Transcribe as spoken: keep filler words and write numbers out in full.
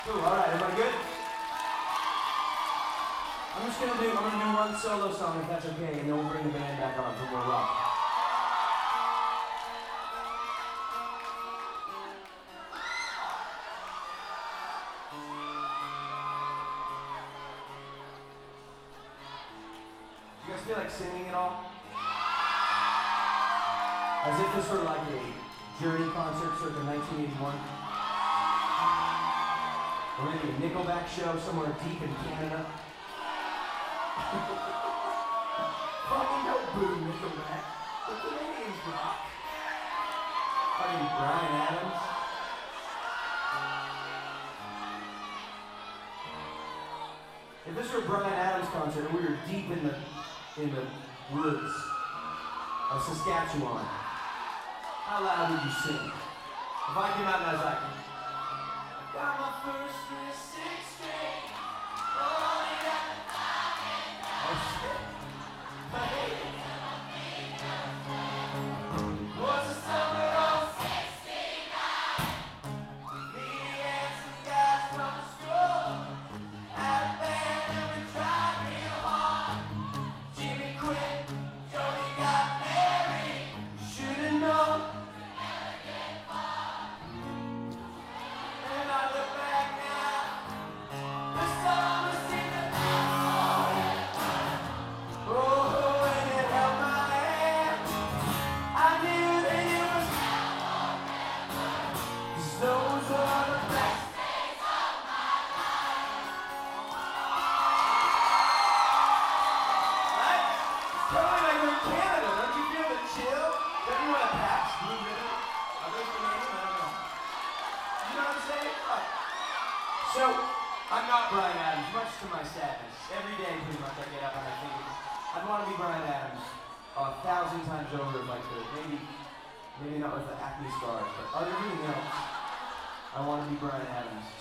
Cool, alright, everybody good? I'm just gonna do, I'm gonna do one solo song if that's okay, and then we'll bring the band back on for more rock. Do you guys feel like singing at all? As if this were like a Journey concert circa nineteen eighty-one. Or maybe a Nickelback show somewhere deep in Canada. Fucking no boo, Nickelback. The Canadians rock. Fucking Bryan Adams. If this were a Bryan Adams concert and we were deep in the in the woods of Saskatchewan, how loud would you sing? If I came out and I was like, got my first in the sixth grade. Oh, yeah. Oh, shit. Hey. Was the summer of sixty-nine. Me and some guys from the school had a band and we tried real hard. Jimmy quit, Jody got married. Should've known. So, I'm not Bryan Adams, much to my sadness. Every day, pretty much, I get up and I think I'd want to be Bryan Adams a thousand times over if I could. Maybe, maybe not with the acne scars, but other than else, I want to be Bryan Adams.